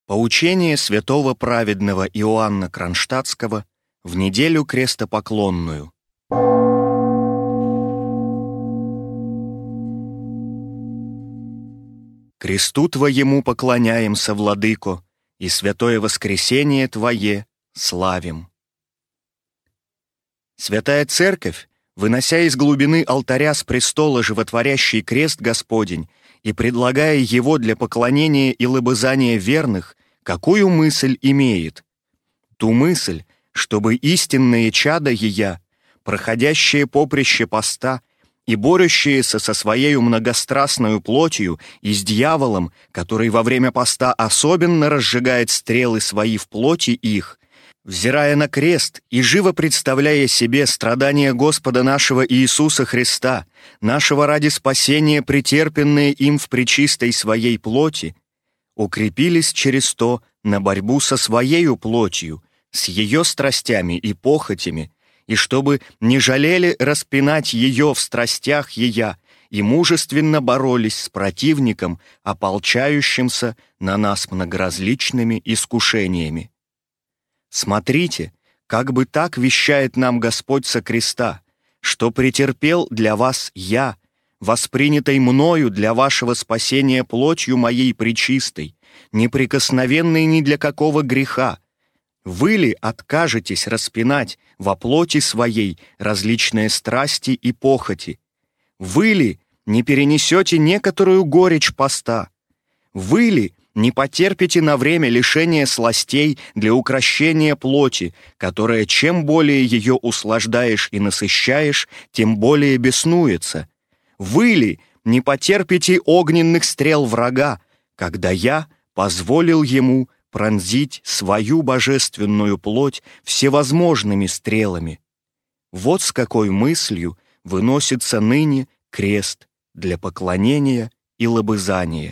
Поучение святого праведного Иоанна Кронштадтского в неделю крестопоклонную. Кресту Твоему поклоняемся, Владыко, и святое воскресение Твое славим. Святая Церковь, вынося из глубины алтаря с престола животворящий крест Господень и предлагая его для поклонения и лобызания верных, какую мысль имеет? Ту мысль, чтобы истинные чада ея, проходящие поприще поста и борющиеся со своею многострастною плотью и с дьяволом, который во время поста особенно разжигает стрелы свои в плоти их, взирая на крест и живо представляя себе страдания Господа нашего Иисуса Христа, нашего ради спасения претерпенные им в пречистой своей плоти, укрепились через то на борьбу со своею плотью, с ее страстями и похотями, и чтобы не жалели распинать ее в страстях ея, и мужественно боролись с противником, ополчающимся на нас многоразличными искушениями. Смотрите, как бы так вещает нам Господь со креста, что претерпел для вас я, воспринятой мною для вашего спасения плотью моей пречистой, неприкосновенной ни для какого греха. Вы ли откажетесь распинать во плоти своей различные страсти и похоти? Вы ли не перенесете некоторую горечь поста? Вы ли не потерпите на время лишения сластей для укрощения плоти, которая чем более ее услаждаешь и насыщаешь, тем более беснуется? Вы ли не потерпите огненных стрел врага, когда я позволил ему пронзить свою божественную плоть всевозможными стрелами? Вот с какой мыслью выносится ныне крест для поклонения и лобызания.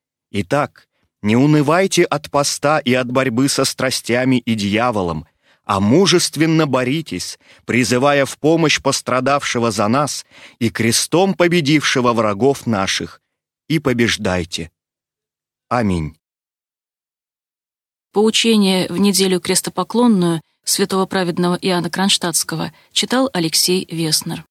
Итак, не унывайте от поста и от борьбы со страстями и дьяволом, а мужественно боритесь, призывая в помощь пострадавшего за нас и крестом победившего врагов наших, и побеждайте. Аминь. Поучение в неделю крестопоклонную святого праведного Иоанна Кронштадтского читал Алексей Веснер.